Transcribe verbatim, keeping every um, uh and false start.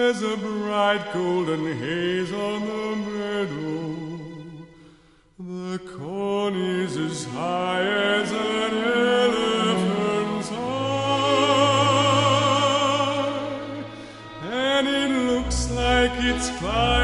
There's a bright golden haze on the meadow. The corn is as high as an elephant's eye, and it looks like it's climbing